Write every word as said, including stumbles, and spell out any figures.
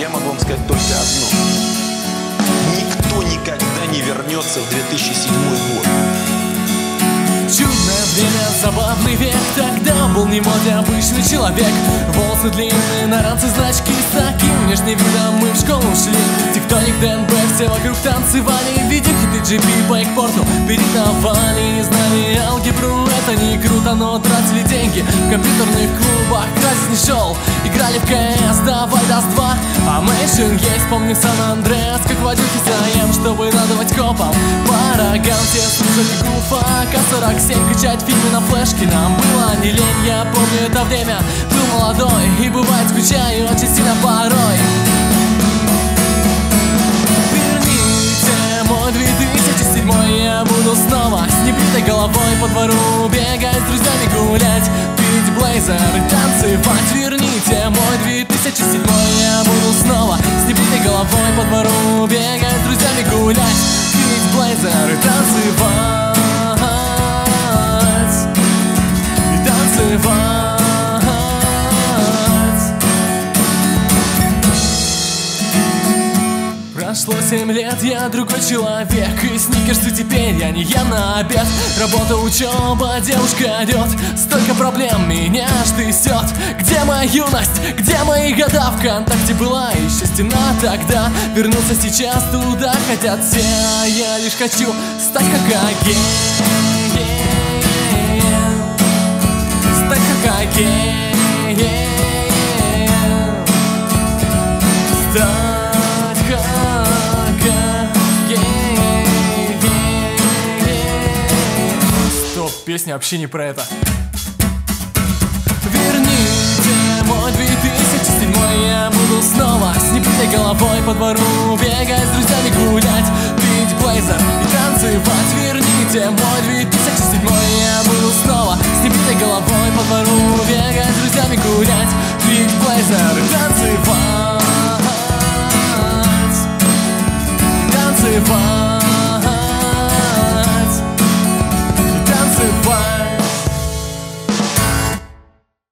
я могу вам сказать только одно. Никто никогда не вернется в две тысячи седьмой год. Чудное время, забавный век. Тогда был не моде обычный человек. Волосы длинные, на ранце значки. С таким внешним видом мы в школу шли. Тектоник, ДНБ, все вокруг танцевали. Видя хиты джи пи по экспорту передавали. Не знали алгебру, это не круто, но тратили деньги в компьютерных клубах. Красить не шел, играли в КС, давай даст два. А Мэйшин есть, помню Сан-Андреас. Как водилки заем, чтобы надавать копам по рогам. Все слушали Гуфа, К сорок семь, качать фильмы на флешке. Нам было не лень, я помню это время. Был молодой и бывает скучаю очень сильно порой. Верните мой две тысячи седьмой, я буду снова с небритой головой по двору бегать, с друзьями гулять, пить блейзер и танцевать. Верните мой две тысячи седьмой, я буду снова с небритой головой по двору бегать, с друзьями гулять, пить блейзер и танцевать. Прошло семь лет, я другой человек. И сникерсы теперь я не ем на обед. Работа, учеба, девушка идет. Столько проблем меня штысет. Где моя юность? Где мои года? ВКонтакте была еще стена тогда. Вернуться сейчас туда хотят все. Я лишь хочу стать как агент. Стать как агент. Стать как агент. Стоп, песня вообще не про это. Верните мой две тысячи седьмой, я буду снова с небритой головой по двору бегать, с друзьями гулять, пить блейзер и танцевать. Верните мой две тысячи седьмой, я буду снова с небритой головой по двору бегать, с друзьями гулять, пить блейзер и